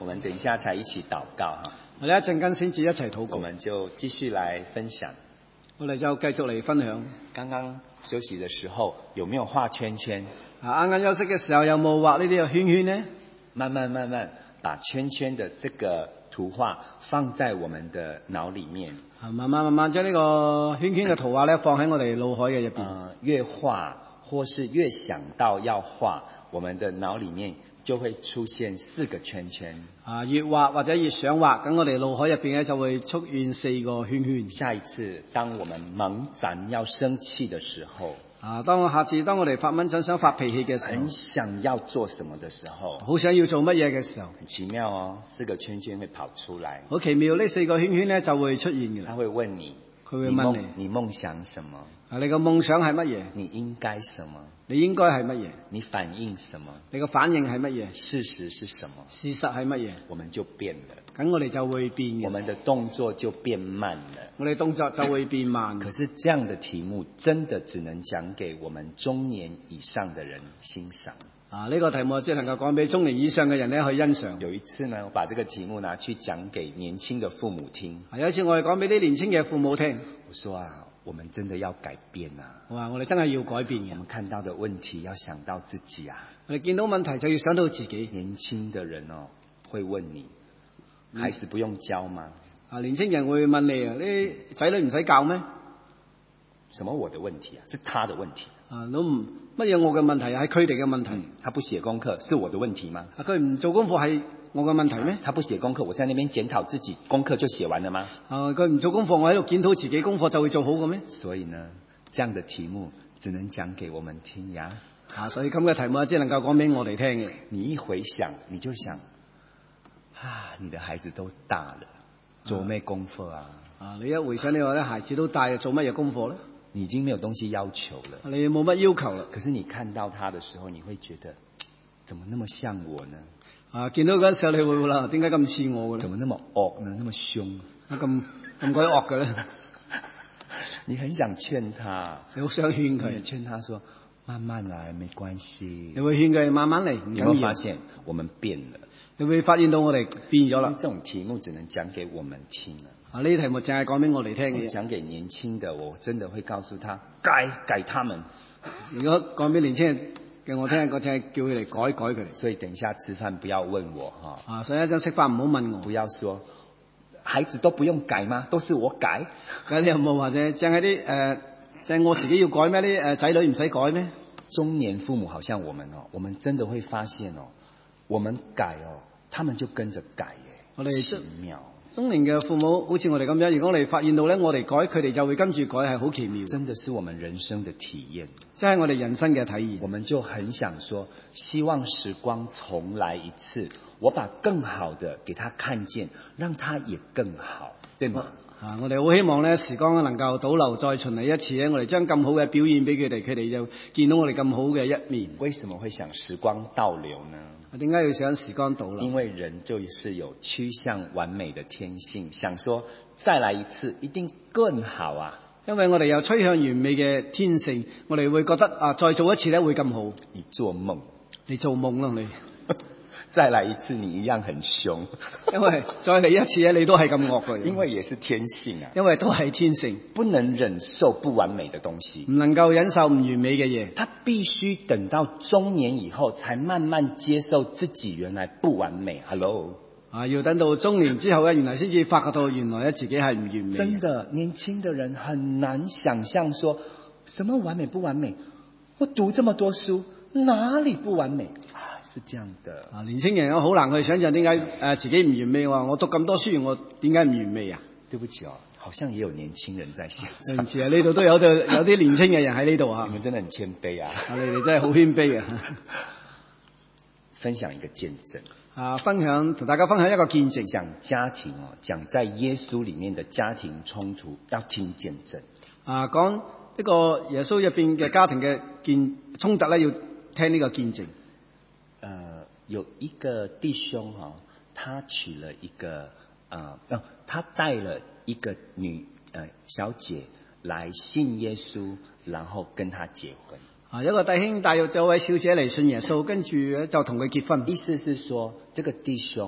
我们等一下才一起禱告哈。 我哋一陣間先至一齊禱告。 我們就繼續來分享。 我哋就繼續嚟分享。 剛剛休息的時候，有沒有畫圈圈？ 啱啱休息嘅時候有冇畫呢啲圈圈呢？ 慢慢把圈圈的這個圖畫放在我們的腦裡面。 慢慢將呢個圈圈嘅圖畫咧放喺我哋腦海嘅入邊。 越畫或是越想到要畫，我們的腦裡面就會出現4個圈圈。 越畫或者越想畫，咁我哋腦海入邊咧就會出現4個圈圈。 下一次當我們猛斬要生氣的時候， 下次當我哋發蚊疹想發脾氣嘅時候， 很想要做什麼的時候， 好想要做乜嘢嘅時候， 很奇妙哦，4個圈圈會跑出來。 好奇妙，呢4個圈圈咧就會出現嘅。 他會問你， 佢會問你夢想什麼？ 你個夢想係乜嘢？ 你應該什麼？ 你應該係乜嘢？ 你反應什麼？ 你個反應係乜嘢？ 事實是什麼？ 事實係乜嘢？ 我們就變了。 咁我哋就會變嘅。 我們的動作就變慢了。 我哋動作就會變慢。 可是這樣的題目真的只能講給我們中年以上的人欣賞。 呢個題目只能夠講俾中年以上嘅人咧去欣賞。 有一次呢，我把這個題目拿去講給年輕的父母聽。 有一次我哋講俾啲年輕嘅父母聽。 我說啊，我們真的要改變啊！ 我話我哋真係要改變嘅。 我們看到的問題要想到自己啊！ 我哋見到問題就要想到自己。 年輕的人哦，會問你，孩子不用教嗎？ 年輕人會問你啊，啲仔女唔使教咩？ 什麼我的問題啊？是他的問題。 都唔乜嘢我嘅問題啊？係佢哋嘅問題。 他不寫功課是我的問題嗎？ 佢唔做功課係我嘅問題咩？ 他不寫功課，我在那邊檢討自己，功課就寫完了嗎？ 佢唔做功課，我喺度檢討自己功課就會做好嘅咩？ 所以呢，這樣的題目只能講給我們聽呀。 所以咁嘅題目只能夠講俾我哋聽嘅。 你一回想，你就想，你的孩子都大了，做咩功課啊？ 你一回想你話咧，孩子都大，做乜嘢功課咧？ 你已經沒有東西要求了， 你冇乜要求啦。 可是你看到他的時候，你會覺得，怎麼那麼像我呢？ 見到嗰陣時候你會啦，點解咁似我嘅咧？ 怎麼那麼惡呢？那麼兇？ 咁鬼惡嘅咧？ 你很想勸他， 你好想勸佢， 勸他說慢慢來，沒關係。 你會勸佢慢慢嚟，唔緊要。 你會發現我們變了， 你會發現到我哋變咗啦。 這種題目只能講給我們聽了。 呢啲題目淨係講俾我哋聽嘅。 講給年輕的，我真的會告訴他改他們。 如果講俾年輕人嘅我聽，我淨係叫佢哋改佢哋。 所以等一下吃飯不要問我所以一陣食飯唔好問我。 不要說孩子都不用改嗎？都是我改。 咁你有冇或者淨係啲淨係我自己要改咩？啲仔女唔使改咩？ 中年父母好像我們真的會發現我們改他們就跟着改耶。奇妙。 中年嘅父母好似我哋咁樣，如果我哋發現到咧，我哋改，佢哋就會跟住改，係好奇妙。 真的是我們人生的體驗， 即係我哋人生嘅體驗。 我們就很想說，希望時光重來一次，我把更好的給他看見，讓他也更好，對嗎？ 我哋好希望咧，時光能夠倒流再重嚟一次咧，我哋將咁好嘅表現俾佢哋，佢哋就見到我哋咁好嘅一面。 為什麼會想時光倒流呢？ 點解要想時光倒流？ 因為人就是有趨向完美的天性，想說再來一次一定更好啊！ 因為我哋有趨向完美嘅天性，我哋會覺得再做一次咧會咁好。 你做夢， 你做夢咯你。 再來一次你一樣很兇， 因為再嚟一次咧你都係咁惡嘅。 因為也是天性啊， 因為都係天性， 不能忍受不完美的東西， 唔能夠忍受唔完美嘅嘢。 他必須等到中年以後，才慢慢接受自己原來不完美。Hello， 要等到中年之後咧，原來先至發覺到原來咧自己係唔完美。 真的，年輕的人很難想象說什麼完美不完美。我讀這麼多書，哪裡不完美？是這樣的。 年輕人好難去想象點解自己唔完美。我讀咁多書，我點解唔完美啊？ 對不起好像也有年輕人在現場。 對唔住啊，呢度都有啲年輕嘅人喺呢度啊。 你們真的很謙卑啊！ 你哋真係好謙卑啊！ 分享一個見證同大家分享一個見證。 講家庭講在耶穌裡面的家庭衝突，要聽見證。 講呢個耶穌入邊嘅家庭嘅衝突咧，要聽呢個見證。 有一個弟兄他娶了一個他帶了一個小姐來信耶穌，然後跟他結婚。 一個弟兄帶咗位小姐嚟信耶穌，跟住就同佢結婚。 意思是說，這個弟兄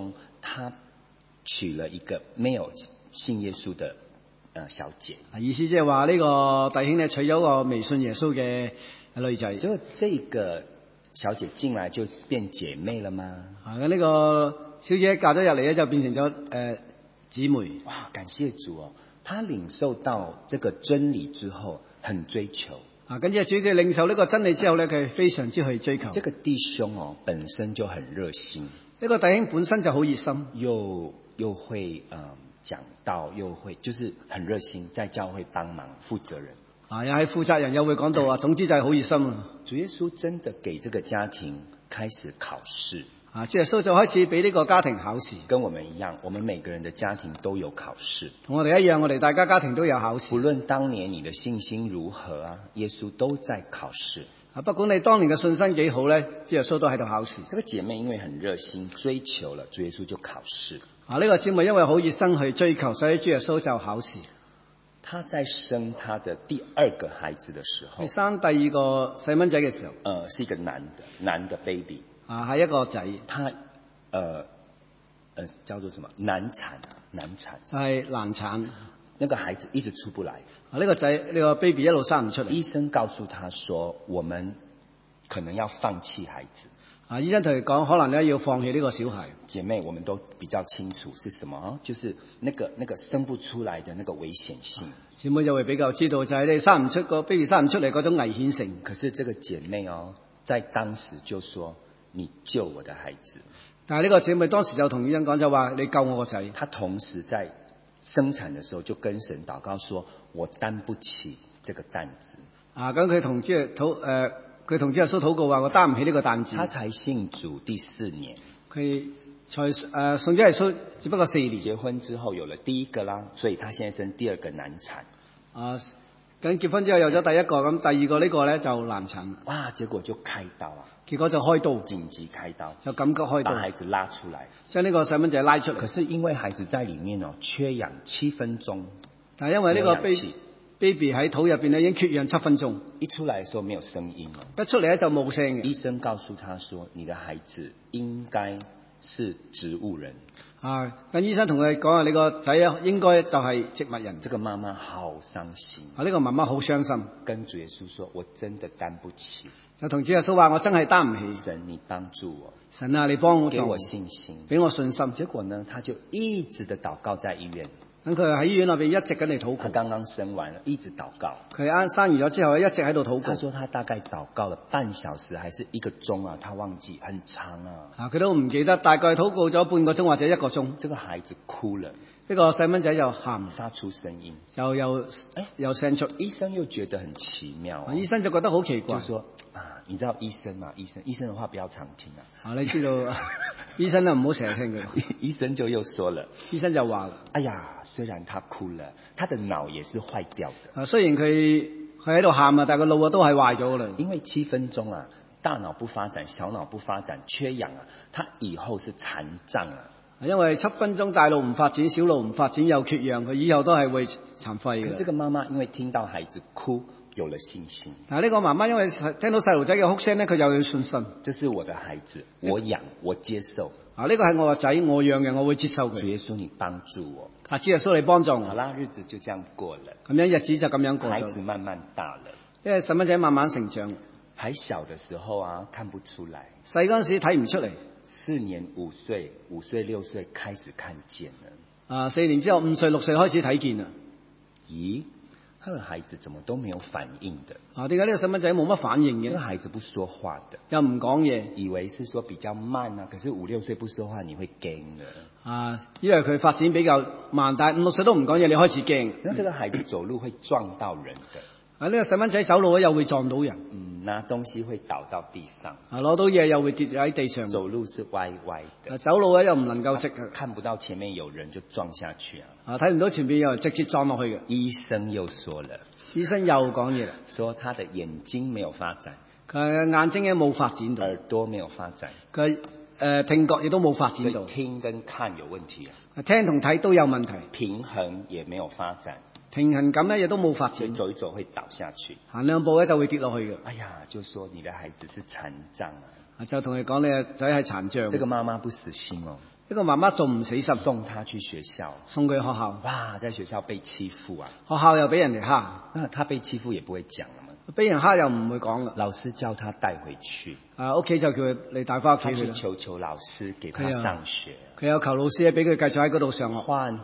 他娶了一个没有信耶穌的小姐。 意思即係話呢個弟兄咧娶咗個未信耶穌嘅女仔。 結果這個小姐進來就變姐妹了嗎？ 咁呢個小姐嫁咗入嚟咧就變成咗姊妹。 哇！感謝主哦，她領受到這個真理之後，很追求。 跟住主佢領受呢個真理之後咧，佢非常之去追求。 這個弟兄哦，本身就很熱心。 呢個弟兄本身就好熱心， 又會講道，又會就是很熱心，在教會幫忙負責人。 又係負責人，又會講道啊，總之就係好熱心啊。 主耶穌真的給這個家庭開始考試。 主耶穌就開始俾呢個家庭考試。 跟我們一樣，我們每個人的家庭都有考試。 同我哋一樣，我哋大家家庭都有考試。 無論當年你的信心如何啊，耶穌都在考試。 不管你當年嘅信心幾好咧，主耶穌都喺度考試。 這個姐妹因為很熱心追求了，主耶穌就考試。 呢個姐妹因為好熱心去追求，所以主耶穌就考試。 她在生她的第二個孩子的時候， 生第二個細蚊仔嘅時候， 是一個男的 baby。 係一個仔。 他叫做什麼？難產。 就係難產。 那個孩子一直出不來。 呢個仔呢個 baby 一路生唔出嚟。 醫生告訴他說，我們可能要放棄孩子。 醫生同佢講，可能咧要放棄呢個小孩。 姐妹，我們都比較清楚是什麼，就是那個生不出來的那個危險性。 姐妹就會比較知道，就係你生唔出個 baby 生唔出嚟嗰種危險性。 可是這個姐妹在當時就說，你救我的孩子。 但係呢個姐妹當時就同醫生講，就話你救我個仔。 她同時在生產的時候就跟神禱告說，我擔不起這個擔子。咁佢同主耶穌禱告話，我擔唔起呢個擔子。 他才信主第4年， 佢才信主耶穌只不過4年。 結婚之後有了第一個啦，所以他現在生第二個難產。 咁結婚之後有咗第一個，咁第二個呢個咧就難產。 哇！結果就開刀啊！ 結果就開刀， 緊急開刀， 就緊急開刀， 把孩子拉出來， 將呢個細蚊仔拉出嚟。 可是因為孩子在裡面缺氧7分鐘， 但係因為呢個 baby 喺肚入邊咧已經缺氧7分鐘， 一出來嘅時候沒有聲音， 一出嚟咧就冇聲嘅。 醫生告訴他說：你的孩子應該是植物人。 咁醫生同佢講你個仔應該就係植物人。 這個媽媽好傷心。 呢個媽媽好傷心， 跟主耶穌說：我真的擔不起。 就同主耶穌話：我真係擔唔起。 神，你幫助我。 神啊，你幫我， 給我信心， 俾我信心。 結果呢，他就一直的禱告在醫院。 咁佢喺醫院裏邊一直跟你禱告。 他剛剛生完了，一直禱告。 佢啱生完咗之後，一直喺度禱告。 他說他大概禱告了半小時，還是1個鐘啊？他忘記，很長啊。 佢都唔記得，大概禱告咗半個鐘或者1個鐘。 這個孩子哭了， 呢個細蚊仔就喊， 發出聲音， 就有聲出。 醫生又覺得很奇妙， 醫生就覺得好奇怪， 就說你知道醫生嘛？醫生的話不要常聽啊。 你知道醫生唔好成日聽佢。 醫生就又說了， 醫生就話啦：哎呀，雖然他哭了，他的腦也是壞掉的。 雖然佢喺度喊啊，但係個腦都係壞咗啦。 因為7分鐘啊，大腦不發展，小腦不發展，缺氧啊，他以後是殘障啊。 因為7分鐘大腦唔發展，小腦唔發展又缺氧，佢以後都係會殘廢嘅。 這個媽媽因為聽到孩子哭，有了信心。 呢個媽媽因為聽到細路仔嘅哭聲咧，佢就有信心。 這是我的孩子，我養，我接受。 呢個係我個仔，我養嘅，我會接受佢。 主耶穌你幫助我。 主耶穌你幫助我。 好啦，日子就這樣過了。 咁樣日子就咁樣過咗。 孩子慢慢大了， 因為細蚊仔慢慢成長。 還小的時候啊，看不出來。 細嗰陣時睇唔出嚟。 4年5歲，5歲6歲開始看見了。 4年之後5歲6歲開始睇見啦。 咦？他的孩子怎麼都沒有反應的？ 點解呢個細蚊仔冇乜反應嘅？ 這個孩子不說話的， 又唔講嘢， 以為是說比較慢啊。可是5、6歲不說話，你會驚的。 因為佢發展比較慢，但係5、6歲都唔講嘢，你開始驚。 那這個孩子走路會撞到人的。 呢個細蚊仔走路又會撞到人。 拿東西會倒到地上。 攞到嘢又會跌喺地上。 走路是歪歪的。 走路又唔能夠直。 看不到前面有人就撞下去啊。 睇唔到前面有人直接撞落去嘅。 醫生又說了。 醫生又講嘢啦， 說他的眼睛沒有發展。 佢眼睛咧冇發展到。 耳朵沒有發展。 佢聽覺亦都冇發展到。 聽跟看有問題啊。 聽同睇都有問題。 平衡也沒有發展。 平衡感咧亦都冇發展， 走一走會倒下去， 行2步咧就會跌落去嘅。 哎呀，就說你的孩子是殘障啊， 就同佢講你個仔係殘障。 這個媽媽不死心哦， 呢個媽媽仲唔死心， 送他去學校。 送佢學校， 哇，在學校被欺負啊！ 學校又俾人哋蝦， 那他被欺負也不會講了嘛。 俾人蝦又唔會講啦。 老師叫他帶回去， 屋企就叫佢你帶翻屋他去企去啦。 求老師給他上學， 佢有求老師俾佢繼續喺嗰度上學， 換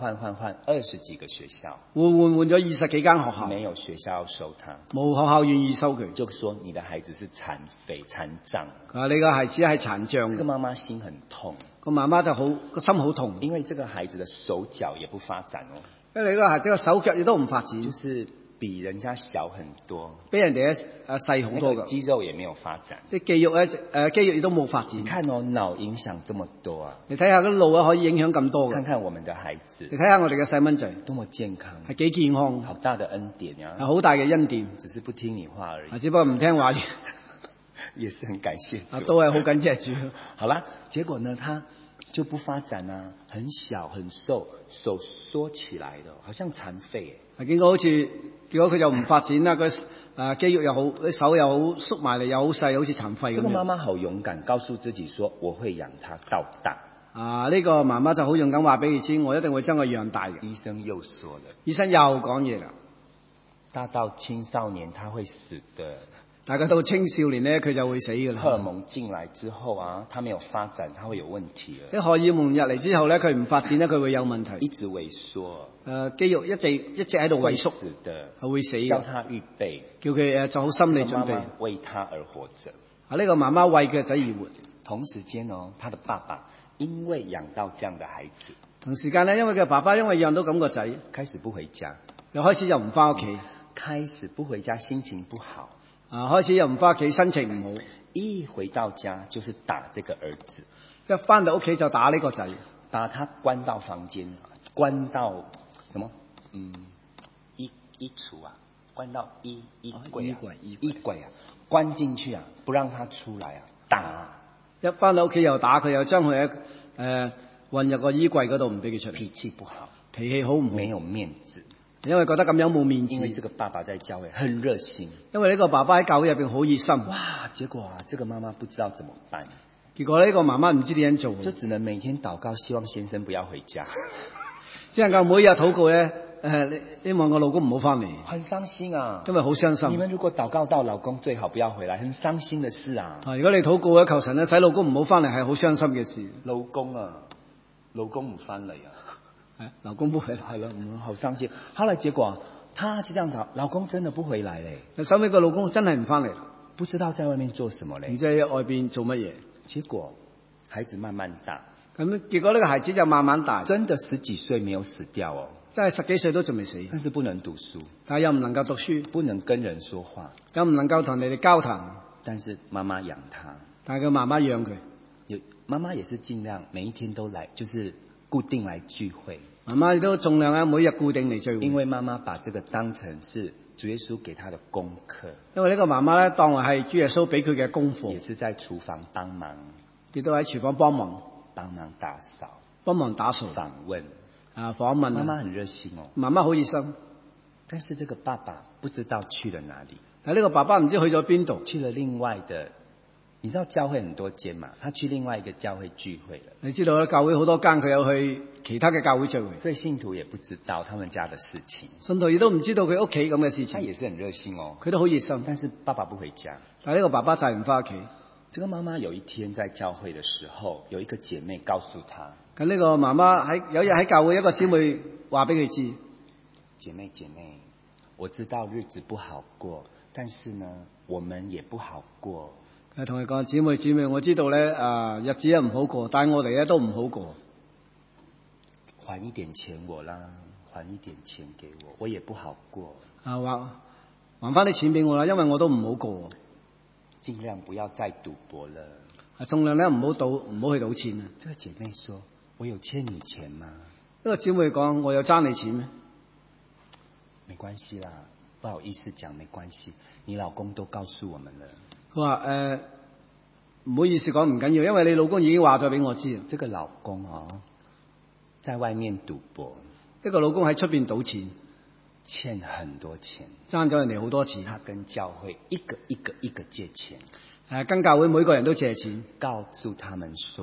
20幾個學校， 換咗20幾間學校， 沒有學校要收他， 冇學校願意收佢。 就說你的孩子是殘廢殘障。 佢話你個孩子係殘障嘅， 這個媽媽心很痛， 個媽媽就個心好痛， 因為這個孩子的手腳也不發展哦， 因為你個孩子個手腳亦都唔發展， 就是比人家小很多， 比人哋細好多那個㗎， 肌肉也沒有發展。 啲肌肉肌肉亦都冇發展。 你看哦，腦影響這麼多啊！ 你睇下嗰啲路可以影響咁多嘅。 看看我們的孩子你睇下我哋嘅細蚊仔多麼健康， 係幾健康， 好大的恩典呀！ 係好大嘅恩典， 只是不聽你話而已， 只不過唔聽話， 也是很感謝主。 都係好感謝主。 好啦，結果呢，他就不發展啊，很小很瘦，手縮起來的，好像殘廢。 結果佢就唔發展啦，佢肌肉又好，啲手又好縮埋嚟，又好細，好似殘廢咁樣。 這個媽媽好勇敢，告訴自己說我會養他到大。 呢個媽媽就好勇敢話俾佢知，我一定會將佢養大嘅。 醫生又說了， 醫生又講嘢啦， 大到青少年他會死的。 大家到青少年呢，佢就會死㗎啦。 荷爾蒙進來之後啊，他沒有發展，他會有問題了。 啲荷爾蒙入嚟之後呢，佢唔發展呢，佢會有問題。 一直萎縮， 肌肉一直喺度萎縮， 會死的， 係會死嘅。 叫他預備， 叫佢做好心理準備。 媽媽為他而活着。 呢個媽媽為佢仔而活。 同時間哦，他的爸爸因為養到這樣的孩子， 同時間呢，因為佢爸爸因為養到咁個仔， 開始不回家， 又開始又唔翻屋企， 開始不回家，心情不好。 開始又唔翻屋企，心情唔好。 一回到家就是打這個兒子， 一翻到屋企就打呢個仔， 把他關到房間，關到什麼？衣櫥啊，關到衣櫃啊，關進去啊，不讓他出來啊，打。 一翻到屋企又打佢，又將佢混入個衣櫃嗰度，唔俾佢出嚟。 脾氣不好， 脾氣好唔好？ 沒有面子。 因為覺得咁樣冇面子。 因為這個爸爸在教會很熱心， 因為呢個爸爸喺教會入邊好熱心。 哇！結果啊，這個媽媽不知道怎麼辦。 結果呢個媽媽唔知點樣做， 就只能每天禱告，希望先生不要回家。 只能夠每日禱告咧，希望我老公唔好翻嚟。 很傷心啊， 因為好傷心。 你們如果禱告到老公最好不要回來，很傷心的事啊。 如果你禱告咧，求神咧使老公唔好翻嚟，係好傷心嘅事。 老公唔翻嚟啊。 老公不回來， 係咯，好傷心。後來結果，他就這樣講，老公真的不回來嘞。 收尾個老公真係唔翻嚟， 不知道在外面做什麼嘞。 唔知喺外邊做乜嘢。 結果孩子慢慢大， 咁結果呢個孩子就慢慢大， 真的10幾歲沒有死掉哦， 真係10幾歲都仲未死， 但是不能讀書， 但係又唔能夠讀書， 不能跟人說話， 又唔能夠同你哋交談。 但是媽媽養他， 但係佢媽媽養佢， 媽媽也是盡量每一天都來，就是固定來聚會。 媽媽亦都盡量每日固定嚟聚會， 因為媽媽把這個當成是主耶穌給他的功課。 因為呢個媽媽咧當為係主耶穌俾佢嘅功課， 也是在廚房幫忙， 亦都喺廚房幫忙打掃， 幫忙打掃， 訪問訪問。 媽媽很熱心哦， 媽媽好熱心， 但是這個爸爸不知道去了哪裡。 呢個爸爸唔知去咗邊度， 去了另外的。你知道教會很多間嘛？他去另外一個教會聚會了。 你知道咧，教會好多間，佢有去其他嘅教會聚會， 所以信徒也不知道他們家的事情。 信徒亦都唔知道佢屋企咁嘅事情。 他也是很熱心哦， 佢都好熱心， 但是爸爸不回家。 但係呢個爸爸就係唔翻屋企。 這個媽媽有一天在教會的時候，有一個姐妹告訴她， 咁呢個媽媽有日喺教會，一個姊妹話俾佢知， 姐妹，我知道日子不好過，但是呢，我們也不好過。 同佢講，姊妹，我知道咧，日子唔好過，但係我哋咧都唔好過。 還一點錢我啦，還一點錢給我，我也不好過。 還翻啲錢俾我啦，因為我都唔好過。 盡量不要再賭博了。 盡量咧唔好去賭錢啊。 這個姐妹說：我有欠你錢嗎？ 呢個姊妹講：我有爭你錢咩？ 沒關係啦，不好意思講，沒關係。你老公都告訴我們了。 佢話唔好意思講，唔緊要，因為你老公已經話咗俾我知。 這個老公在外面賭博， 一個老公喺出邊賭錢， 欠很多錢， 爭咗人哋好多錢。 他跟教會一個借錢， 跟教會每個人都借錢， 告訴他們說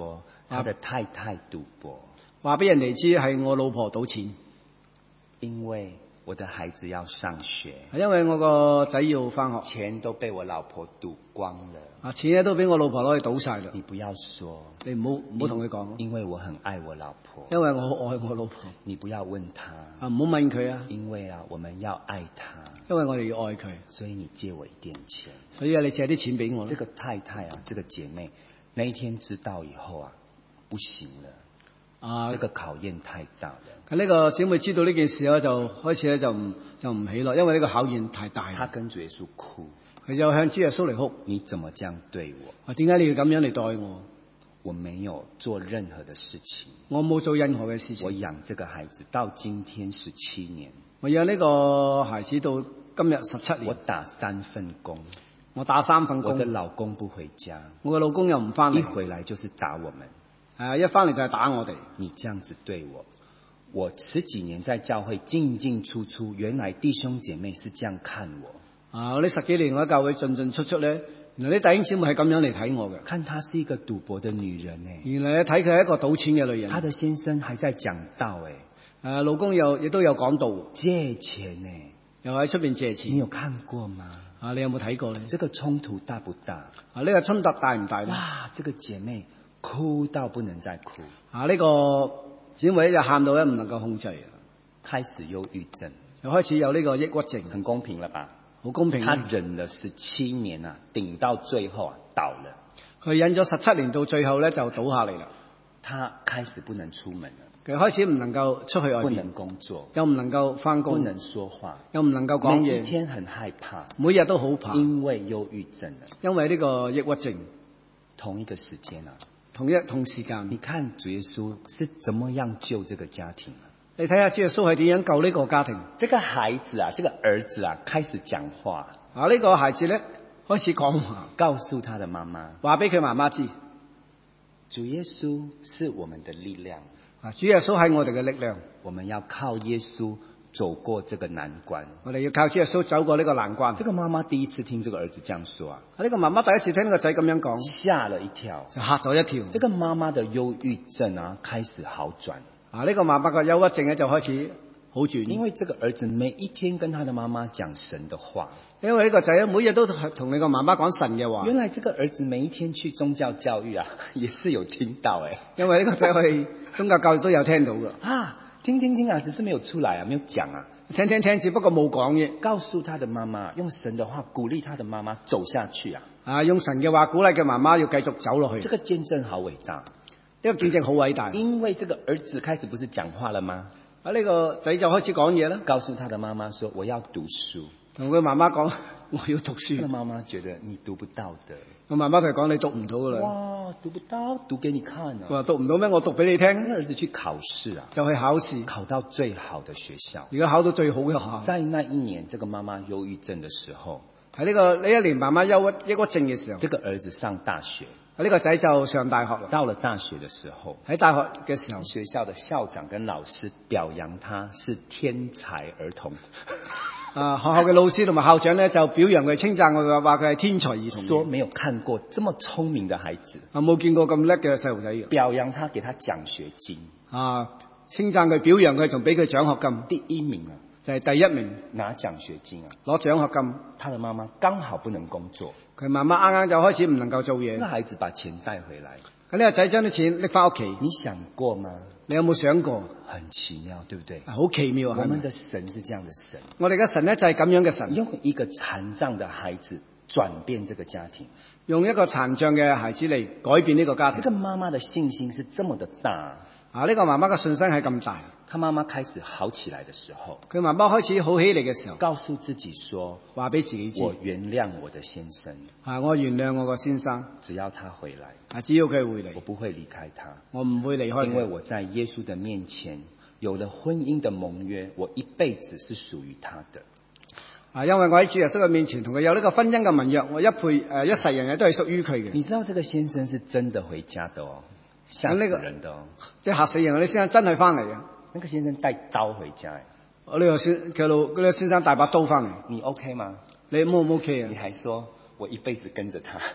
他的太太賭博， 話俾人哋知係我老婆賭錢， 因為我的孩子要上學， 係因為我個仔要翻學， 錢都被我老婆賭光了。 錢咧都俾我老婆攞去賭晒啦。 你不要說， 你唔好同佢講， 因為我很愛我老婆。 因為我好愛我老婆。 你不要問他， 唔好問佢啊， 因為我們要愛他， 因為我哋要愛佢， 所以你借我一點錢。 所以你借啲錢俾我啦。 這個太太這個姐妹那一天知道以後不行了，這個考驗太大了。 呢個姐妹知道呢件事咧，就開始咧就唔起咯，因為呢個考驗太大。 她跟主耶穌哭， 佢就向主耶穌嚟哭。 你怎麼這樣對我？ 點解你要咁樣嚟待我？ 我沒有做任何的事情， 我冇做任何嘅事情。 我養這個孩子到今天17年， 我養呢個孩子到今日17年。 我打3份工， 我打3份工。 我的老公不回家， 我嘅老公又唔翻嚟， 一回來就是打我們。 一翻嚟就係打我哋。 你這樣子對我10幾年在教會進進出出，原來弟兄姐妹是這樣看我。 我呢10幾年我喺教會進進出出咧，原來啲弟兄姊妹係咁樣嚟睇我嘅。 看她是一個賭博的女人呢， 原來睇佢係一個賭錢嘅女人。 她的先生還在講道老公亦都有講道， 借錢呢， 又喺出邊借錢。 你有看過嗎？ 你有冇睇過呢？ 這個衝突大不大？ 呢個衝突大唔大呢？ 哇！這個姐妹哭到不能再哭。 呢個姊妹就喊到唔能夠控制， 開始憂鬱症， 就開始有呢個抑鬱症。 很公平了吧？ 好公平。 他忍了17年頂到最後倒了。 佢忍咗17年，到最後咧就倒下嚟啦。 他開始不能出門了。 佢開始唔能夠出去外面， 不能工作， 又唔能夠翻工， 不能說話， 又唔能夠講嘢， 每一天很害怕， 每日都好怕， 因為憂鬱症， 因為呢個抑鬱症。 同一個時間同時間， 你看主耶穌是怎麼樣救這個家庭？ 你睇下主耶穌係點樣救呢個家庭？ 這個孩子這個兒子開始講話。 呢個孩子咧開始講話， 告訴他的媽媽， 話俾佢媽媽知， 主耶穌是我們的力量。 主耶穌係我哋嘅力量， 我們要靠耶穌走過這個難關。 我哋要靠主耶穌走過呢個難關。 這個媽媽第一次聽這個兒子這樣說呢個媽媽第一次聽呢個仔咁樣講， 嚇了一跳， 就嚇咗一跳。 這個媽媽的憂鬱症開始好轉。 呢個媽媽嘅憂鬱症咧就開始好轉， 因為這個兒子每一天跟他的媽媽講神的話。 因為呢個仔每日都同你個媽媽講神嘅話。 原來這個兒子每一天去宗教教育也是有聽到因為呢個仔去宗教教育都有聽到嘅。 聽只是沒有出來沒有講聽，只不過冇講嘢。 告訴他的媽媽，用神的話鼓勵他的媽媽走下去用神嘅話鼓勵嘅媽媽要繼續走落去。 這個見證好偉大， 呢個見證好偉大。 因為這個兒子開始不是講話了嗎？ 呢個仔就開始講嘢啦， 告訴他的媽媽說我要讀書， 同佢媽媽講我要讀書。 媽媽覺得你讀不到的， 我媽媽同佢講你讀唔到噶啦。 哇，讀不到，讀給你看話讀唔到咩？我讀俾你聽。 兒子去考試就去考試， 考到最好的學校。 如果考到最好嘅學校， 在那一年，這個媽媽憂鬱症的時候， 喺呢一年媽媽抑鬱症嘅時候， 這個兒子上大學， 呢個仔就上大學啦。 到了大學的時候， 喺大學嘅時候， 學校的校長跟老師表揚他是天才兒童。 學校嘅老師同埋校長咧就表揚佢，稱讚佢，話佢係天才兒童。 說沒有看過這麼聰明的孩子， 冇見過咁叻嘅細路仔嘅。 表揚他，給他獎學金。 稱讚佢，表揚佢，仲俾佢獎學金。 第一名就係第一名， 拿獎學金攞獎學金。 他的媽媽剛好不能工作， 佢媽媽啱啱就開始唔能夠做嘢。 那孩子把錢帶回來， 咁呢個仔將啲錢拎翻屋企。 你想過嗎？ 你有冇想過？ 很奇妙，對不對？ 好奇妙啊！ 我們的神是這樣的神， 我哋嘅神咧就係咁樣嘅神， 用一個殘障的孩子轉變這個家庭， 用一個殘障嘅孩子嚟改變呢個家庭。 這個媽媽的信心是這麼的大呢個媽媽嘅信心係咁大。 她媽媽開始好起來的時候， 佢媽媽開始好起嚟嘅時候， 告訴自己說， 話俾自己知， 我原諒我的先生， 我原諒我個先生， 只要他回來， 只要佢回嚟， 我不會離開他， 我唔會離開佢， 因為我在耶穌的面前有了婚姻的盟約，我一輩子是屬於他的。 因為我喺主耶穌嘅面前同佢有呢個婚姻嘅盟約，我一世人都係屬於佢嘅。 你知道這個先生是真的回家的嚇死人的即係嚇死人！我啲先生真係翻嚟啊！ 那個先生帶刀回家呢個先生帶把刀翻嚟， 你 OK 嗎？ 你 O 唔 OK 啊？ 你還說我一輩子跟着他，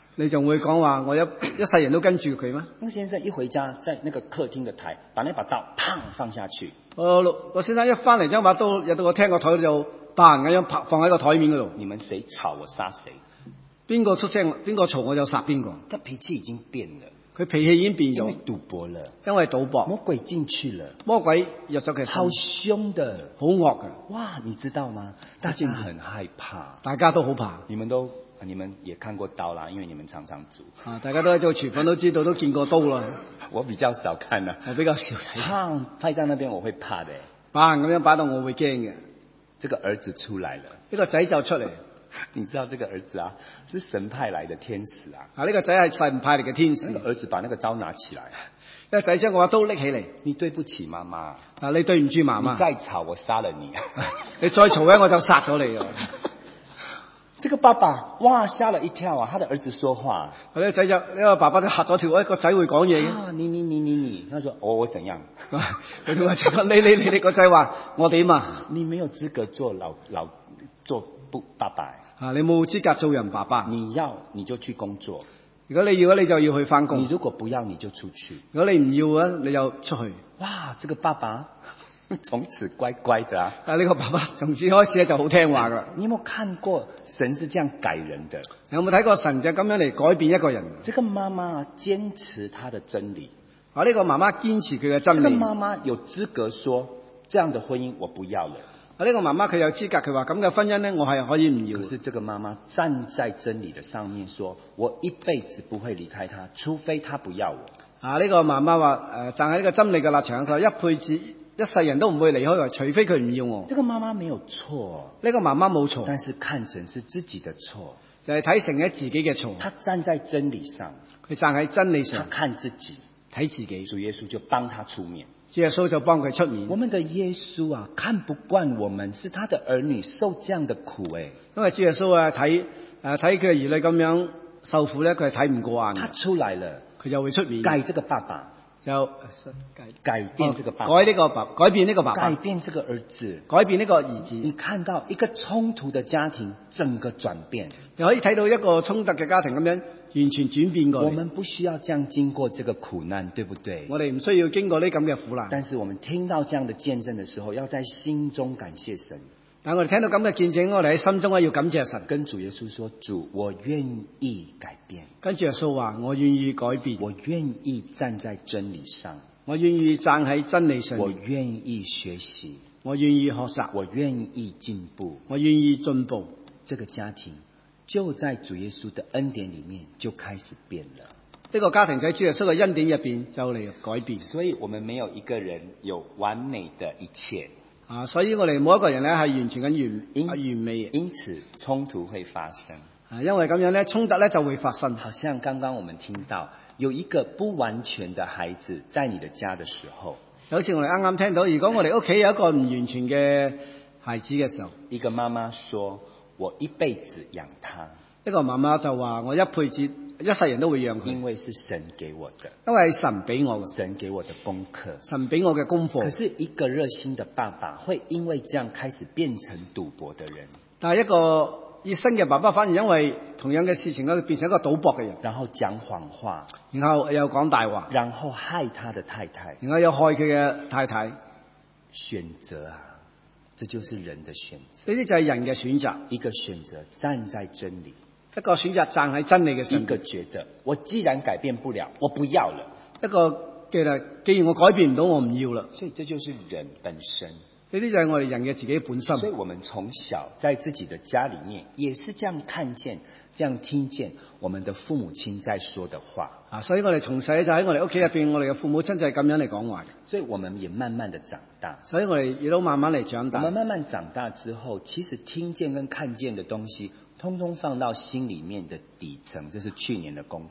你仲會講話我一世人都跟住佢咩？ 那個先生一回家，在那個客廳的台，把那把刀砰放下去。 個先生一翻嚟將把刀入到個廳個台就砰咁樣放喺個台面嗰度。 你們誰吵我殺誰？ 邊個出聲，邊個嘈我就殺邊個。 他脾氣已經變了， 佢脾氣已經變因為咗， 賭博了， 因為賭博， 魔鬼進去了， 魔鬼入咗佢好心， 兇的， 好惡嘅， 哇！你知道嗎？大家很害怕， 大家都好怕。 你們也看過刀啦，因為你們常常煮。 大家都喺做廚房都知道，都見過刀啦。 我比較少看啦， 我比較少睇。 砰，派在那邊我會怕的。 砰咁樣擺到我會驚嘅。 這個兒子出來了， 呢個仔就出嚟。 你知道這個兒子啊，是神派來的天使啊。 呢個仔係神派嚟嘅天使。 那個兒子把那個刀拿起來， 呢個仔將個把刀拎起嚟。 你對不起媽媽。 你對唔住媽媽。 你再吵我殺了你。 你再嘈咧我就殺咗你。 這個爸爸哇嚇了一跳啊！他的兒子說話， 呢個仔就呢個爸爸就嚇咗跳，個仔會講嘢嘅。 你，他說我怎樣？ 佢話你個仔話我點啊？ 你沒有資格做做爸爸。 你冇資格做人爸爸。 你要你就去工作。 如果你要你就要去翻工。 你如果不要你就出去。 如果你唔要啊，你就出去。 哇！這個爸爸從此乖乖的啊！ 呢個爸爸從此開始咧就好聽話噶。 你有冇看過神是這樣改人的？ 你有冇睇過神就咁樣嚟改變一個人？ 這個媽媽堅持她的真理。 呢個媽媽堅持佢嘅真理。 這個媽媽有資格說這樣的婚姻我不要了。 呢個媽媽佢有資格，佢話咁嘅婚姻呢，我係可以唔要。 可是這個媽媽站在真理的上面說，我一輩子不會離開他，除非他不要我。 呢個媽媽話站喺呢個真理嘅立場，佢話一輩子一世人都唔會離開佢，除非佢唔要我。 這個媽媽沒有錯， 呢個媽媽冇錯， 但是看成是自己的錯， 就係睇成係自己嘅錯。 他站在真理上， 佢站喺真理上， 他看自己， 睇自己。 主耶穌就幫他出面。 主耶穌就幫佢出面。 我們的耶穌啊，看不慣我們是他的兒女受這樣的苦因為主耶穌啊睇佢嘅兒女咁樣受苦咧，佢係睇唔過眼。 他出來了， 佢就會出面改這個爸爸， 就改變這個爸爸， 改變呢個爸爸， 改變這個兒子， 改變呢個兒子。 你看到一個衝突的家庭整個轉變， 你可以睇到一個衝突嘅家庭咁樣完全轉變過嚟。 我們不需要這樣經過這個苦難，對不對？ 我哋唔需要經過呢咁嘅苦難。 但是我們聽到這樣的見證的時候，要在心中感謝神。 但我哋聽到咁嘅見證，我哋喺心中要感謝神， 跟主耶穌說：主，我願意改變。 跟主耶穌話：我願意改變， 我願意站在真理上， 我願意站喺真理上， 我願意學習， 我願意學習， 我願意進步， 我願意進步。 這個家庭就在主耶穌的恩典裡面就開始變了。 呢個家庭在主耶穌嘅恩典入邊就嚟改變。 所以我們沒有一個人有完美的一切。 所以我哋冇一個人咧係完全完美嘅， 因此衝突會發生。 因為咁樣咧衝突咧就會發生。 好像剛剛我們聽到有一個不完全的孩子在你的家的時候， 就好似我哋啱啱聽到，如果我哋屋企有一個唔完全嘅孩子嘅時候， 一個媽媽說：我一輩子養他。 一個媽媽就話：我一輩子一世人都會養佢， 因為是神給我的， 因為係神俾我嘅， 神給我的功課， 神俾我嘅功課。 可是一個熱心的爸爸會因為這樣開始變成賭博的人， 但係一個熱心嘅爸爸反而因為同樣嘅事情咧變成一個賭博嘅人， 然後講謊話， 然後又講大話， 然後害他的太太， 然後又害佢嘅太太。 選擇啊，這就是人的選擇。 呢啲就係人嘅選擇， 一個選擇站在真理， 一個選擇站喺真理嘅上， 一個覺得我既然改變不了，我不要了。 一個既然我改變唔到，我唔要啦。 所以這就是人本身。 呢啲就係我哋人嘅自己本身。 所以我們從小在自己的家裡面，也是這樣看見、這樣聽見我們的父母親在說的話。 所以我哋從細就喺我哋屋企入邊，我哋嘅父母親就係咁樣嚟講話嘅。 所以我們也慢慢的長大。 所以我哋亦都慢慢嚟長大。 我們慢慢長大之後，其實聽見跟看見的東西，通通放到心裡面的底層，這是去年的功課。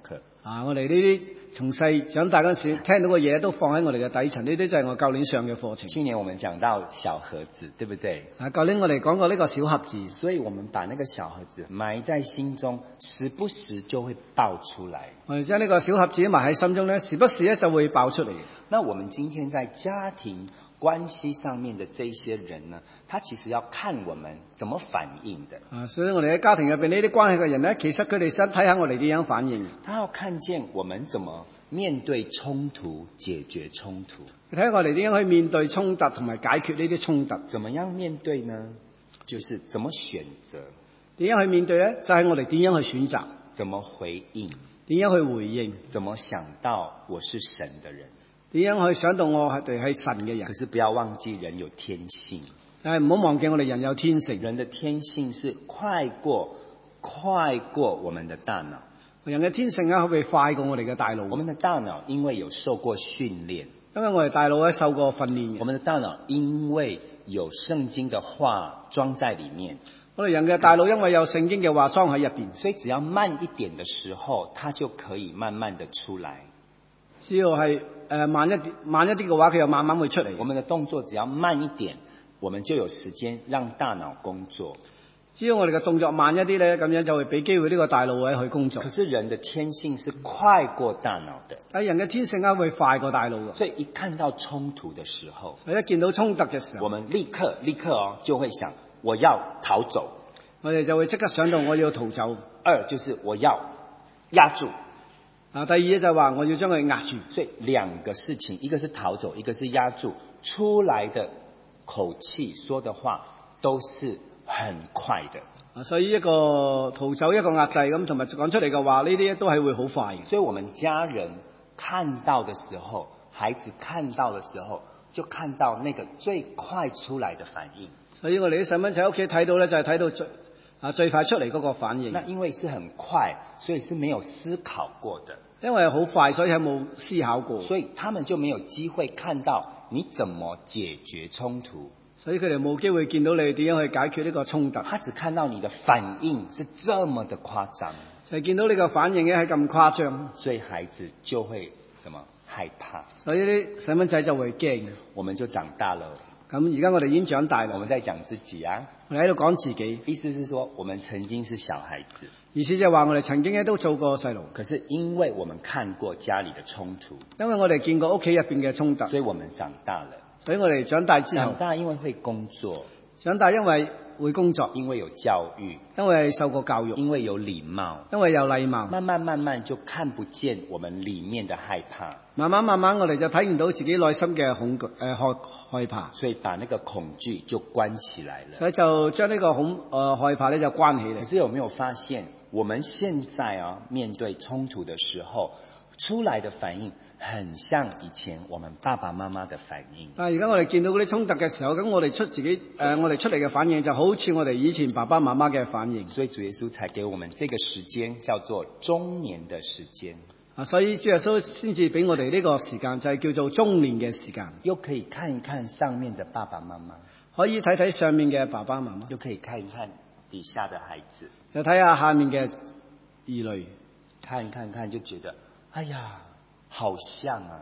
我哋呢啲從細長大嗰陣時聽到嘅嘢都放喺我哋嘅底層，呢啲就係我舊年上嘅課程。 去年我們講到小盒子，對不對？ 舊年我哋講過呢個小盒子， 所以我們把那個小盒子埋在心中，時不時就會爆出來。 我哋將呢個小盒子埋喺心中咧，時不時咧就會爆出嚟。 那我們今天在家庭關係上面的這些人呢，他其實要看我們怎麼反應的。 所以我哋喺家庭入邊呢啲關係嘅人咧，其實佢哋想睇下我哋點樣反應。 他要看見我們怎麼面對衝突、解決衝突。 你睇下我哋點樣去面對衝突同埋解決呢啲衝突。 怎麼樣面對呢？就是怎麼選擇。 點樣去面對呢？就係我哋點樣去選擇。 怎麼回應？ 點樣去回應？ 怎麼想到我是神的人？ 點樣去想到我係神嘅人？ 可是不要忘記人有天性。 但係唔好忘記我哋人有天性。 人的天性是快過我們的大腦。 人嘅天性可會快過我哋嘅大腦。 我們的大腦因為有受過訓練， 因為我哋大腦咧受過訓練。 我們的大腦因為有聖經的話裝在裡面。 我哋人嘅大腦因為有聖經嘅話裝喺入邊， 所以只要慢一點的時候，它就可以慢慢的出來。 只要係慢一啲嘅話，佢又慢慢會出嚟。 我們的動作只要慢一點，我們就有時間讓大腦工作。 只要我哋嘅動作慢一啲咧，咁樣就會俾機會呢個大腦去工作。 可是人的天性是快過大腦的， 但係人嘅天性會快過大腦嘅。 所以一看到衝突的時候， 所以一見到衝突嘅時候， 我們立刻就會想我要逃走。 我哋就會即刻想到我要逃走。 二就是我要壓住。 第二就係話我要將佢壓住。 所以兩個事情，一個是逃走，一個是壓住，出來的口氣說的話都是很快的。 所以一個逃走，一個壓制咁，同埋講出嚟嘅話，呢啲都係會好快嘅。 所以我們家人看到的時候，孩子看到的時候，就看到那個最快出來的反應。 所以我哋啲細蚊仔喺屋企睇到咧，就係睇到最快出嚟嗰個反應。 那因為是很快，所以是沒有思考過的。 因為好快，所以係冇思考過。 所以他們就沒有機會看到你怎麼解決衝突。 所以佢哋冇機會見到你點樣去解決呢個衝突。 他只看到你的反應是這麼的誇張， 就係見到你個反應係咁誇張， 所以孩子就會什麼害怕。 所以啲細蚊仔就會驚。 我們就長大了。 咁而家我哋已經長大啦。 我們在講自己啊， 我哋喺度講自己。 意思是說，我們曾經是小孩子。 意思就係話我哋曾經都做過細路。 可是因為我們看過家裏的衝突， 因為我哋見過屋企入邊嘅衝突， 所以我們長大了。 所以我哋長大之後， 長大因為會工作， 長大因為會工作， 因為有教育， 因為受過教育， 因為有禮貌， 因為有禮貌， 慢慢就看不見我們裡面的害怕。 慢慢我哋就睇唔到自己內心嘅恐懼害怕， 所以把那個恐懼就關起來了。 所以就將呢個害怕咧就關起嚟。 可是有沒有發現，我們現在面對衝突的時候，出來的反應很像以前我們爸爸媽媽的反應。 但係而家我哋見到嗰啲衝突嘅時候，咁我哋出嚟嘅反應就好似我哋以前爸爸媽媽嘅反應。 所以主耶穌才給我們這個時間，叫做中年的時間。 所以主耶穌先至俾我哋呢個時間，就係叫做中年嘅時間。 又可以看一看上面的爸爸媽媽， 可以睇睇上面嘅爸爸媽媽， 又可以看一看底下的孩子， 又睇下下面嘅兒女， 看一看就覺得，哎呀，好像啊！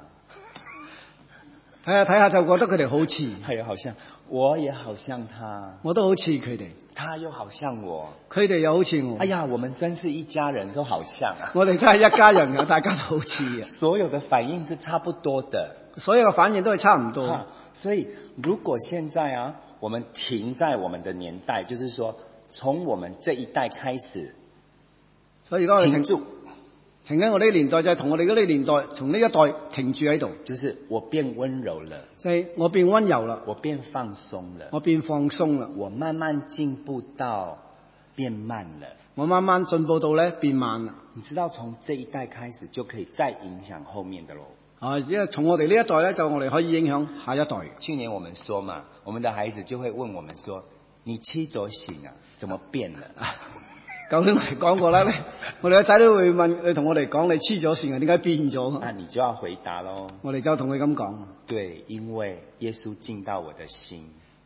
睇下就覺得佢哋好似， 係啊，好像，我也好像他， 我都好似佢哋， 他又好像我， 佢哋又好似我。 哎呀，我們真是一家人，都好像啊！ 我哋都係一家人嘅，大家都好似嘅， 所有的反應是差不多的， 所有嘅反應都係差唔多。 所以如果現在我們停在我們的年代，就是說從我們這一代開始， 所以而家我哋停住。 停喺我呢個年代，就係同我哋嗰啲年代，從呢一代停住喺度。 就是我變溫柔了， 就係我變溫柔啦， 我變放鬆了， 我變放鬆啦， 我慢慢進步到變慢了， 我慢慢進步到咧變慢啦。 你知道從這一代開始就可以再影響後面的咯。 因為從我哋呢一代咧，就我哋可以影響下一代。 去年我們說嘛，我們的孩子就會問我們說：你黐咗線啊？怎麼變了？ 舊年我哋講過啦，我哋個仔都會問你，同我哋講你黐咗線啊？點解變咗？ 那你就要回答咯。 我哋就同佢咁講。 對，因為耶穌進到我的心，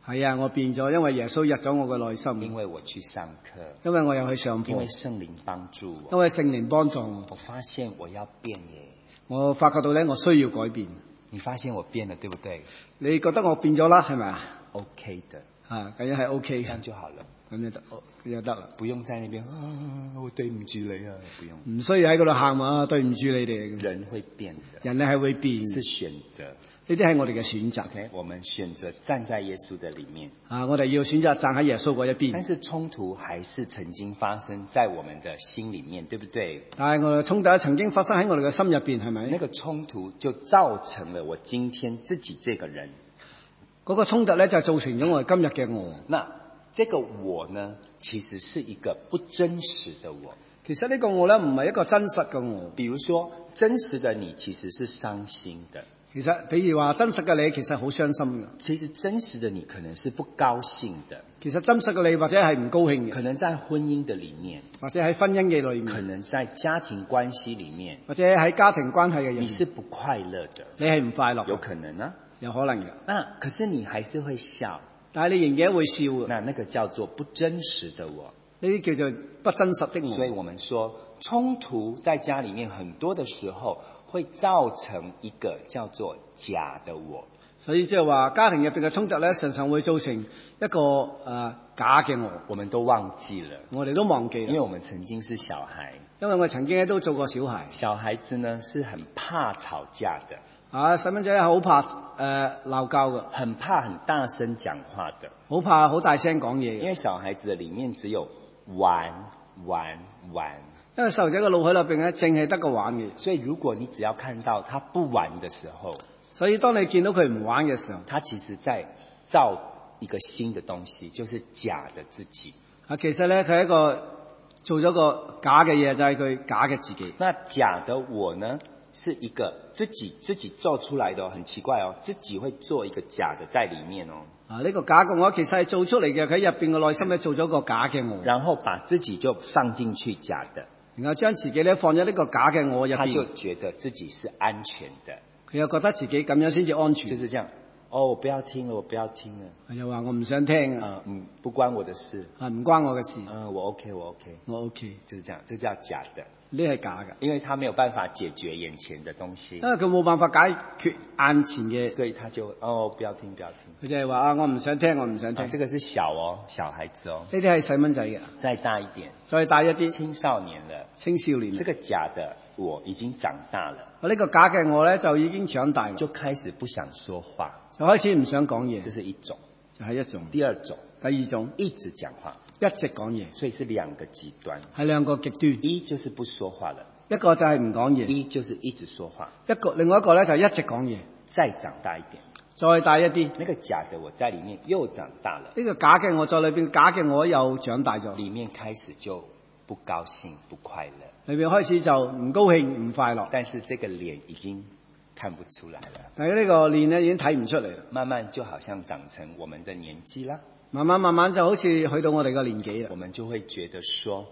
係啊，我變咗，因為耶穌入咗我嘅內心， 因為我去上課， 因為我又去上因為課， 聖靈幫助因我， 為聖靈幫助我， 我發現我要變耶。 我發覺到咧，我需要改變。 你發現我變了，對不對你覺得我變咗啦，係咪啊？ ？OK 的， 咁樣係 OK 這樣嘅， 就好了， 咁就得啦， 不用在那邊我對唔住你啊，不用。 唔需要喺嗰度喊啊，對唔住你哋。 人會變的， 人咧係會變， 是選擇。 呢啲係我哋嘅選擇。 OK，我們選擇站在耶穌的裏面， 我哋要選擇站喺耶穌嗰一邊。 但是衝突還是曾經發生在我們的心裏面，對不對？ 但係我哋衝突曾經發生喺我哋嘅心入邊，係咪？ 那個衝突就造成了我今天自己這個人。 嗰個衝突咧就造成咗我哋今日嘅我。 那這個我呢，其實是一個不真實的我。 其實呢個我咧唔係一個真實嘅我。 比如說，真實的你其實是傷心的。 其實，比如話真實嘅你其實好傷心嘅。 其實真實的你可能是不高興的。 其實真實嘅你或者係唔高興嘅。 可能在婚姻的裡面， 或者喺婚姻嘅裏面， 可能在家庭關係裡面， 或者喺家庭關係嘅入面， 你是不快樂的。 你係唔快樂嘅， 有可能啊， 有可能嘅。 那可是你還是會笑， 但係你仍然會笑嘅。 那個叫做不真實的我。 呢啲叫做不真實的我。 所以我們說，衝突在家裡面很多的時候會造成一個叫做假的我。 所以即係話家庭入邊嘅衝突咧，常常會造成一個假嘅我。 我們都忘記了， 我哋都忘記了， 因為我們曾經是小孩。 因為我曾經都做過小孩。 小孩子呢是很怕吵架的。 細蚊仔係好怕鬧交嘅， 很怕很大聲講話的， 好怕好大聲講嘢。 因為小孩子的裡面只有玩玩玩。 因為細路仔嘅腦海裏邊咧，淨係得個玩嘅。 所以如果你只要看到他不玩的時候， 所以當你見到佢唔玩嘅時候， 他其實在造一個新的東西，就是假的自己。 其實咧佢係一個做咗個假嘅嘢，就係佢假嘅自己。 那假的我呢，是一個自己做出來的，很奇怪哦，自己會做一個假的在裡面哦。 呢個假嘅我其實係做出嚟嘅，佢入邊嘅內心咧做咗個假嘅我， 然後把自己就放進去假的， 然後將自己咧放咗呢個假嘅我入邊， 他就覺得自己是安全的， 佢又覺得自己咁樣先至安全。 就是這樣。哦，我不要聽了，我不要聽了。 又話我唔想聽啊， 不關我的事， 唔關我嘅事。 我 OK，我 OK， 我 OK， 就是這樣，這叫假的。 呢係假嘅， 因為他沒有辦法解決眼前的東西， 因為佢冇辦法解決眼前嘅， 所以他就不要聽，不要聽。 佢就係話我唔想聽，我唔想聽。 這個是小孩子哦。 呢啲係細蚊仔嘅。 再大一點， 再大一啲， 青少年了。 青少年， 這個假的我已經長大了。 呢個假嘅我咧就已經長大， 就開始不想說話， 就開始唔想講嘢。 這是一種， 就係一種。 第二種， 第二種， 一直講話， 一直講嘢， 所以是兩個極端， 係兩個極端。 一就是不說話了， 一個就係唔講嘢， 一就是一直說話。 另外一個咧就一直講嘢。 再長大一點， 再大一啲， 那個假的我在裡面又長大了。 呢個假嘅我在裏邊，假嘅我又長大咗， 裡面開始就不高興、不快樂， 裏邊開始就唔高興、唔快樂。 但是這個臉已經看不出來了， 但係呢個臉咧已經睇唔出嚟啦。 慢慢就好像長成我們的年紀啦， 慢慢就好似去到我哋嘅年紀啦。 我們就會覺得說，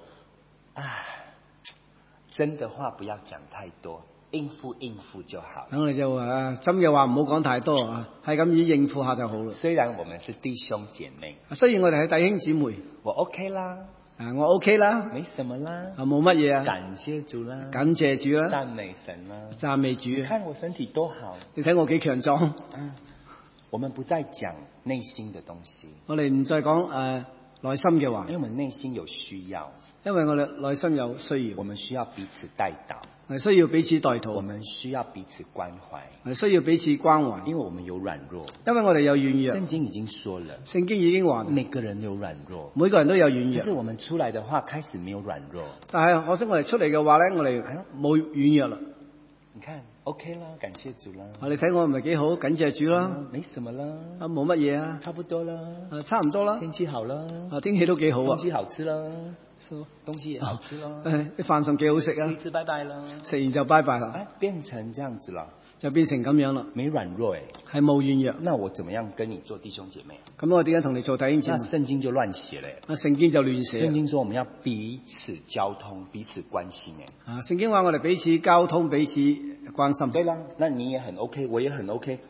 真的話不要講太多，應付就好。 咁你就話真嘅話唔好講太多啊，係咁以應付下就好啦。 雖然我們是弟兄姐妹， 雖然我哋係弟兄姊妹， 我 OK 啦， 我 OK 啦， 沒什麼啦， 冇乜嘢啊， 感謝主啦， 感謝主啦， 讚美神啦， 讚美主。 你看我身體多好， 你睇我幾強壯。 我們不再講內心的東西， 我哋唔再講內心嘅話， 因為我們內心有需要， 因為我哋內心有需要， 我們需要彼此代禱， 係需要彼此代禱， 我們需要彼此關懷， 係需要彼此關懷， 因為我們有軟弱， 因為我哋有軟弱。 聖經已經說了， 聖經已經話每個人有軟弱， 每個人都有軟弱。 可是我們出來的話開始沒有軟弱， 但係可惜我哋出嚟嘅話咧，我哋冇軟弱啦。 你看 OK 啦，感謝主啦， 你睇我唔係幾好，感謝主啦， 沒什麼啦， 冇乜嘢啊， 差不多啦， 差唔多啦， 天氣好啦， 天氣都幾好啊， 東西好吃啦，東西也好吃啦， 啲飯餸幾好食啊， 吃一次拜拜啦， 食完就拜拜啦， 變成這樣子啦， 就變成咁樣啦， 沒軟弱係冇軟弱。 那我怎麼樣跟你做弟兄姐妹？ 咁我點解同你做弟兄姐妹？ 那聖經就亂寫咧。 聖經就亂寫。 聖經說我們要彼此交通、彼此關心聖經話我哋彼此交通、彼此關心。 對啦，那你也很 OK，我也很 OK，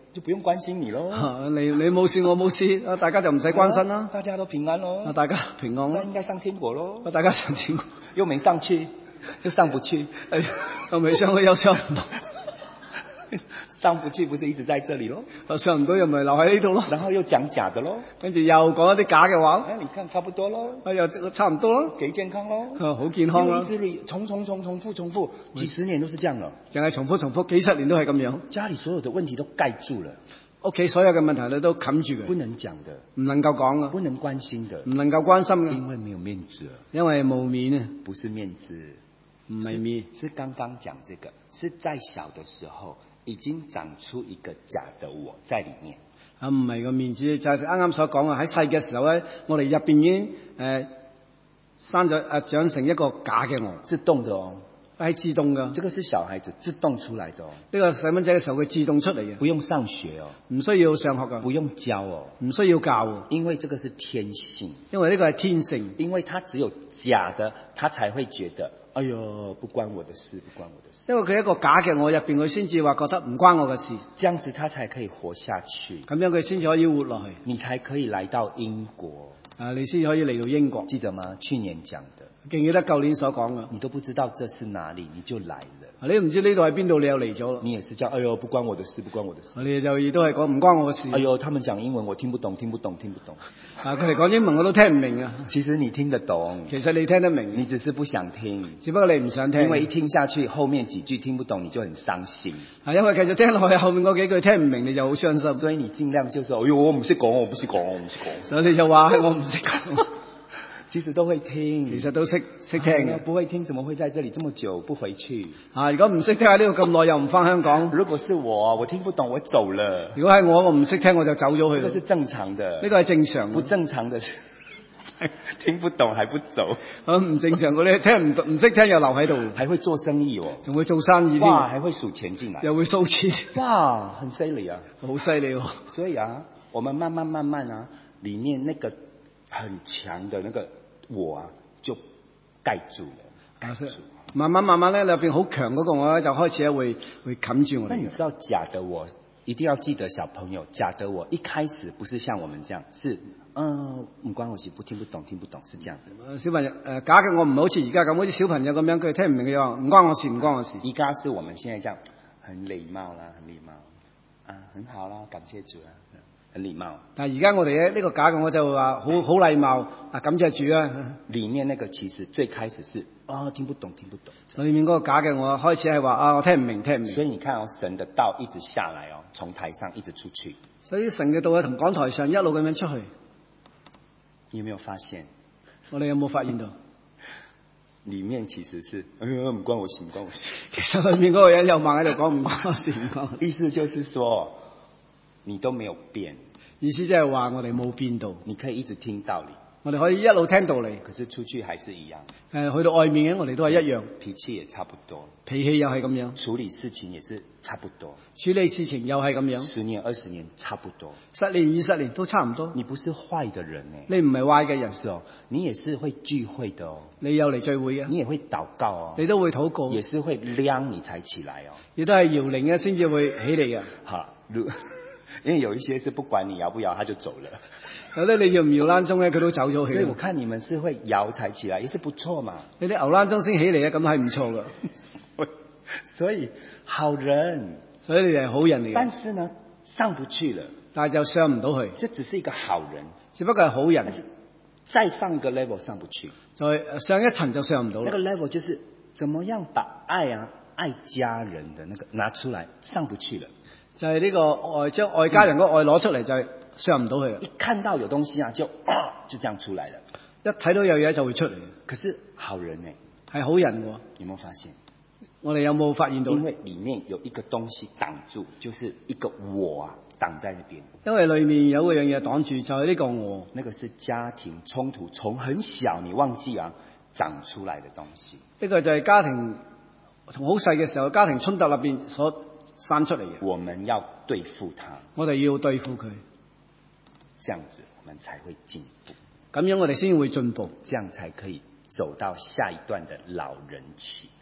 就不用關心你咯。 你冇事我冇事，大家就唔使關心啦。 大家都平安咯。 大家平安咯。 應該上天國咯。 大家上天國， 又沒上去，又上不去， 又沒上去又上唔到。 上不去不是一直在這裡咯， 上唔到又咪留喺呢度咯。 然後又講假的咯， 跟住又講一啲假嘅話。 你看差不多咯， 又差唔多咯， 幾健康咯， 好健康咯。 一直重複，幾十年都是這樣咯， 淨係重複，幾十年都係咁樣。 家裡所有的問題都蓋住了， 屋企所有嘅問題你都冚住嘅， 不能講的， 唔能夠講嘅， 不能關心的， 唔能夠關心嘅， 因為沒有面子， 因為冇面啊， 不是面子， 唔係面， 是剛剛講這個，是在小的時候已經長出一個假的我在裡面。 唔係個面子，就係啱啱所講啊！喺細嘅時候咧，我哋入邊已經生咗長成一個假嘅我， 自動的哦， 係自動噶。 這個是小孩子自動出來的哦， 呢個細蚊仔嘅時候佢自動出嚟嘅， 不用上學哦， 唔需要上學噶， 不用教哦， 唔需要教， 因為這個是天性， 因為呢個係天性， 因為他只有假的，他才會覺得，哎呦，不關我的事，不關我的事。 因為佢一個假嘅我入邊，佢先至話覺得唔關我嘅事， 這樣子他才可以活下去， 咁樣佢先至可以活落去， 你才可以來到英國。 你先可以嚟到英國。 記得嗎？去年講的， 記唔記得舊年所講嘅？ 你都不知道這是哪裡，你就來了。 你唔知呢度喺邊度，你又嚟咗啦。 你也是叫，哎呦，不關我的事，不關我的事。 你就亦都係講唔關我嘅事。 哎呦，他們講英文我聽不懂。 佢哋講英文我都聽唔明啊。 其實你聽得懂， 其實你聽得明， 你只是不想聽。 只不過你唔想聽， 因為一聽下去，後面幾句聽不懂，你就很傷心。 因為繼續聽落去，後面嗰幾句聽唔明，你就好傷心。 所以你盡量就說，哎呦，我唔識講，我唔識講。 所以你就話我唔識講。 其實都會聽， 其實都識聽嘅。 不會聽，怎麼會在這裡這麼久不回去？ 如果唔識聽喺呢度咁耐，又唔翻香港。 如果是我聽不懂，我走了。 如果係我唔識聽，我就走咗去。 呢個是正常的， 呢個係正常。不正常的聽不懂還不走。 唔正常嗰啲聽唔識聽又留喺度， 還會做生意哦， 仲會做生意添。 哇，還會數錢進來， 又會數錢。 哇，很犀利啊， 好犀利喎。 所以啊，我們慢慢啊，裡面那個很強的那個我啊，就蓋住了， 慢慢咧，裏邊好強嗰個我咧，就開始會冚住我哋。 那你知道假的我，一定要記得小朋友，假的我一開始不是像我們這樣，是唔關我事，聽不懂，是這樣的。 小朋友假嘅我唔係好似而家咁，好似小朋友咁樣，佢聽唔明嘅話，唔關我事。 而家是我們現在這樣，很禮貌啦，很好啦，感謝主啦。很禮貌， 但係而家我哋咧呢個假嘅我就話好禮貌感謝主啊。 裡面那個其實最開始是聽不懂。 裡面嗰個假嘅我開始係話我聽唔明。 所以你看神的道一直下來從台上一直出去。 所以神嘅道係從講台上一路咁樣出去。 你有沒有發現？ 我哋有冇發現到？ 裡面其實是唔關我事。 其實裡面嗰個人又猛喺度講唔關我事。 意思就是說。你都沒有變， 意思即係話我哋冇變到。 你可以一直聽道理， 我哋可以一路聽道理， 可是出去還是一樣。 去到外面嘅我哋都係一樣， 脾氣也差不多， 脾氣又係咁樣， 處理事情也是差不多， 處理事情又係咁樣 ，10年20年差不多 ，10年20年都差唔多。 你不是壞的人你唔係壞嘅人， 是哦，你也是會聚會的哦， 你有嚟聚會嘅， 你也會禱告哦， 你都會禱告， 也是會亮你才起來哦， 亦都係搖鈴嘅先至會起嚟嘅。 好。因為有一些是不管你搖不搖，他就走了。 有啲你搖唔搖籃鐘咧，佢都走咗去。 所以我看你們是會搖才起來，也是不錯嘛。 你啲牛籃鐘先起嚟咧，咁係唔錯噶。 所以好人， 所以你哋係好人嚟嘅。 但是呢，上不去了， 但係就上唔到去。 這只是一個好人， 只不過係好人。但是再上一個 level 上不去， 再上一層就上唔到啦。 那個 level 就是怎麼樣把愛家人的那個拿出來，上不去了。 就係呢個愛，將愛家人嗰個愛攞出嚟，就係上唔到去。 一看到有東西啊，就這樣出來了。 一睇到有嘢就會出嚟。 可是好人呢， 係好人喎。 有冇發現？ 我哋有冇發現到？ 因為裡面有一個東西擋住，就是一個我啊，擋在那邊。 因為裡面有嗰樣嘢擋住，就係呢個我。 那個是家庭衝突，從很小你忘記啊，長出來的東西。 呢個就係家庭從好細嘅時候，家庭衝突入邊所生出嚟嘅。 我們要對付他， 我哋要對付佢， 這樣子我們才會進步。 咁樣我哋先會進步， 這樣才可以走到下一段的老人期。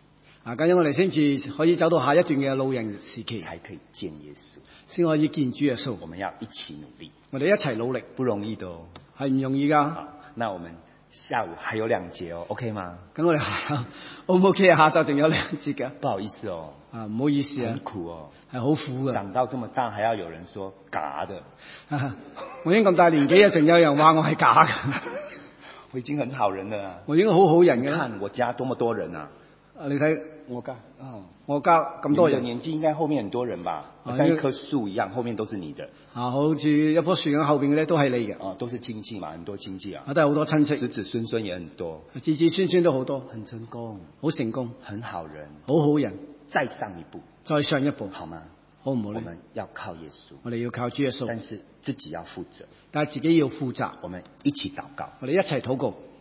咁樣我哋先至可以走到下一段嘅路人時期， 才可以見耶穌。 先可以見主耶穌。 我們要一起努力， 我哋一齊努力， 不容易的哦。 係唔容易噶。 好，那我們下午還有2節哦 ，OK 嗎？ 咁我哋O 唔 OK 啊？下晝仲有2節噶。 不好意思哦， 唔好意思啊很，苦哦， 係好苦噶。 長到這麼大，還要有人說假的。 我已經咁大年紀啊，仲有人話我係假噶。 我已經很好人了啊， 我已經好好人嘅啦。 看我家多麼多人啊！ 你睇我家， 我家咁多人， 你的年紀應該後面很多人吧？像一棵樹一樣，後面都是你的。 好似一棵樹咁，後邊嘅咧都係你嘅。 都是親戚嘛，很多親戚啊。 都係好多親戚， 子子孫孫也很多， 子子孫孫都好多， 很成功， 好成功， 很好人， 好好人。 再上一步， 再上一步， 好嗎？ 好唔好咧？ 我們要靠耶穌， 我哋要靠主耶穌， 但是自己要負責。 但係自己要負責。 我們一起禱告， 我哋一齊禱告。